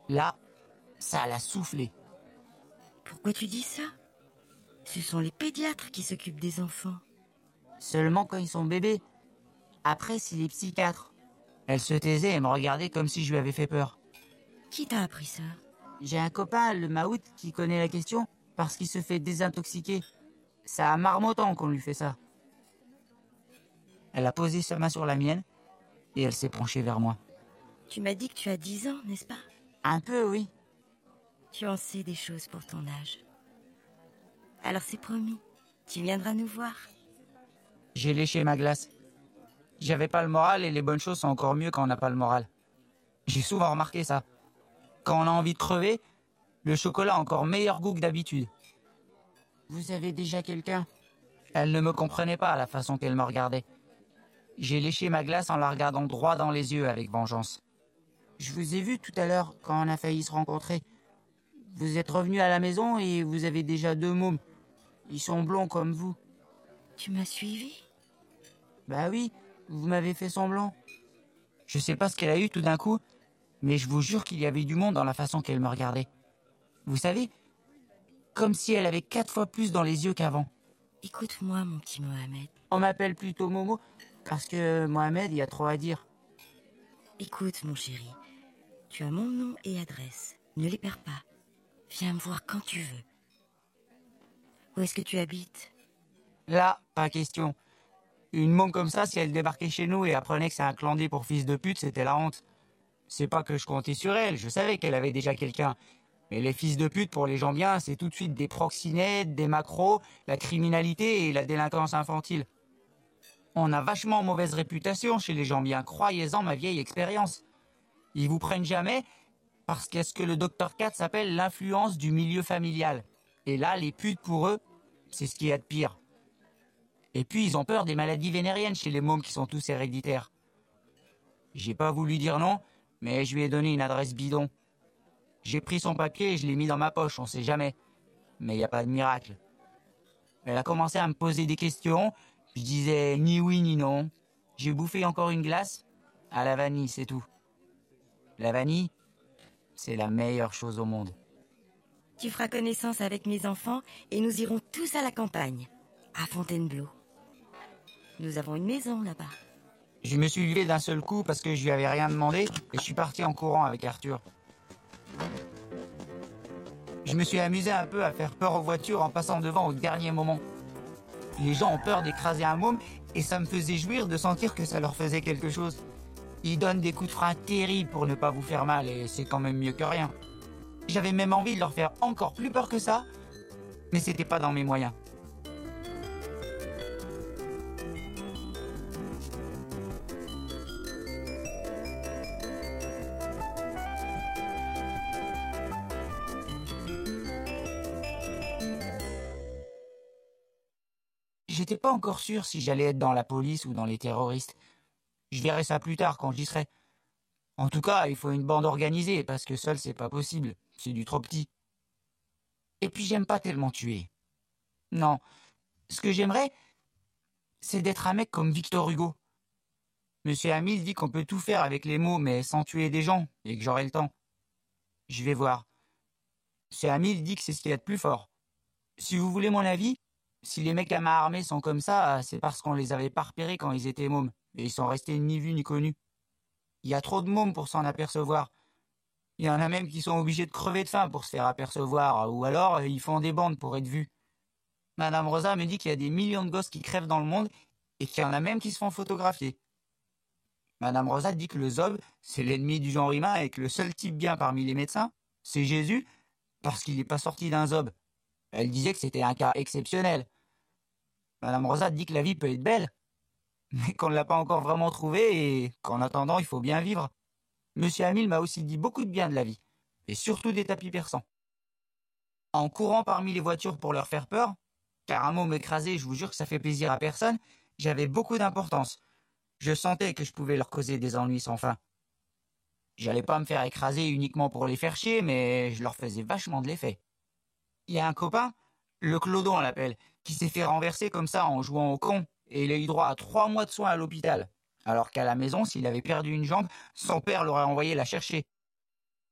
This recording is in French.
Là, ça l'a soufflé. Pourquoi tu dis ça? Ce sont les pédiatres qui s'occupent des enfants. Seulement quand ils sont bébés. Après, c'est les psychiatres. Elle se taisait et me regardait comme si je lui avais fait peur. Qui t'a appris ça? J'ai un copain, le Maout, qui connaît la question parce qu'il se fait désintoxiquer. C'est à Marmottan qu'on lui fait ça. Elle a posé sa main sur la mienne et elle s'est penchée vers moi. Tu m'as dit que tu as 10 ans, n'est-ce pas? Un peu, oui. Tu en sais des choses pour ton âge. Alors c'est promis, tu viendras nous voir. J'ai léché ma glace. J'avais pas le moral et les bonnes choses sont encore mieux quand on n'a pas le moral. J'ai souvent remarqué ça. Quand on a envie de crever, le chocolat a encore meilleur goût que d'habitude. Vous avez déjà quelqu'un? Elle ne me comprenait pas à la façon qu'elle me regardait. J'ai léché ma glace en la regardant droit dans les yeux avec vengeance. Je vous ai vu tout à l'heure quand on a failli se rencontrer. Vous êtes revenu à la maison et vous avez déjà 2 mômes. Ils sont blonds comme vous. Tu m'as suivi? Bah oui, vous m'avez fait semblant. Je sais pas ce qu'elle a eu tout d'un coup, mais je vous jure qu'il y avait du monde dans la façon qu'elle me regardait. Vous savez, comme si elle avait 4 fois plus dans les yeux qu'avant. Écoute-moi, mon petit Mohamed. On m'appelle plutôt Momo, parce que Mohamed, il y a trop à dire. Écoute, mon chéri. Tu as mon nom et adresse. Ne les perds pas. Viens me voir quand tu veux. Où est-ce que tu habites? Là, pas question. Une môme comme ça, si elle débarquait chez nous et apprenait que c'est un clandé pour fils de pute, c'était la honte. C'est pas que je comptais sur elle, je savais qu'elle avait déjà quelqu'un. Mais les fils de pute, pour les gens bien, c'est tout de suite des proxénètes, des macros, la criminalité et la délinquance infantile. On a vachement mauvaise réputation chez les gens bien, croyez-en ma vieille expérience. Ils vous prennent jamais parce qu'est-ce que le docteur Katz appelle l'influence du milieu familial. Et là, les putes pour eux, c'est ce qu'il y a de pire. Et puis ils ont peur des maladies vénériennes chez les mômes qui sont tous héréditaires. J'ai pas voulu dire non, mais je lui ai donné une adresse bidon. J'ai pris son papier et je l'ai mis dans ma poche, on sait jamais. Mais y a pas de miracle. Elle a commencé à me poser des questions, je disais ni oui ni non. J'ai bouffé encore une glace, à la vanille, c'est tout. La vanille, c'est la meilleure chose au monde. Tu feras connaissance avec mes enfants et nous irons tous à la campagne, à Fontainebleau. Nous avons une maison là-bas. Je me suis levé d'un seul coup parce que je lui avais rien demandé et je suis parti en courant avec Arthur. Je me suis amusé un peu à faire peur aux voitures en passant devant au dernier moment. Les gens ont peur d'écraser un môme et ça me faisait jouir de sentir que ça leur faisait quelque chose. Ils donnent des coups de frein terribles pour ne pas vous faire mal et c'est quand même mieux que rien. J'avais même envie de leur faire encore plus peur que ça, mais c'était pas dans mes moyens. J'étais pas encore sûr si j'allais être dans la police ou dans les terroristes. Je verrai ça plus tard quand j'y serai. En tout cas, il faut une bande organisée parce que seul c'est pas possible. C'est du trop petit. Et puis j'aime pas tellement tuer. Non. Ce que j'aimerais, c'est d'être un mec comme Victor Hugo. Monsieur Hamil dit qu'on peut tout faire avec les mots mais sans tuer des gens et que j'aurai le temps. Je vais voir. Monsieur Hamil dit que c'est ce qu'il y a de plus fort. Si vous voulez mon avis, si les mecs à ma armée sont comme ça, c'est parce qu'on les avait pas repérés quand ils étaient mômes. Et ils sont restés ni vus ni connus. Il y a trop de mômes pour s'en apercevoir. Il y en a même qui sont obligés de crever de faim pour se faire apercevoir, ou alors ils font des bandes pour être vus. Madame Rosa me dit qu'il y a des millions de gosses qui crèvent dans le monde, et qu'il y en a même qui se font photographier. Madame Rosa dit que le zob, c'est l'ennemi du genre humain et que le seul type bien parmi les médecins, c'est Jésus, parce qu'il n'est pas sorti d'un zob. Elle disait que c'était un cas exceptionnel. Madame Rosa dit que la vie peut être belle, mais qu'on ne l'a pas encore vraiment trouvée et qu'en attendant, il faut bien vivre. Monsieur Hamil m'a aussi dit beaucoup de bien de la vie, et surtout des tapis persans. En courant parmi les voitures pour leur faire peur, car un môme écrasé, je vous jure que ça fait plaisir à personne, j'avais beaucoup d'importance. Je sentais que je pouvais leur causer des ennuis sans fin. J'allais pas me faire écraser uniquement pour les faire chier, mais je leur faisais vachement de l'effet. Il y a un copain, le Clodon on l'appelle, qui s'est fait renverser comme ça en jouant au con, et il a eu droit à 3 mois de soins à l'hôpital. Alors qu'à la maison, s'il avait perdu une jambe, son père l'aurait envoyé la chercher.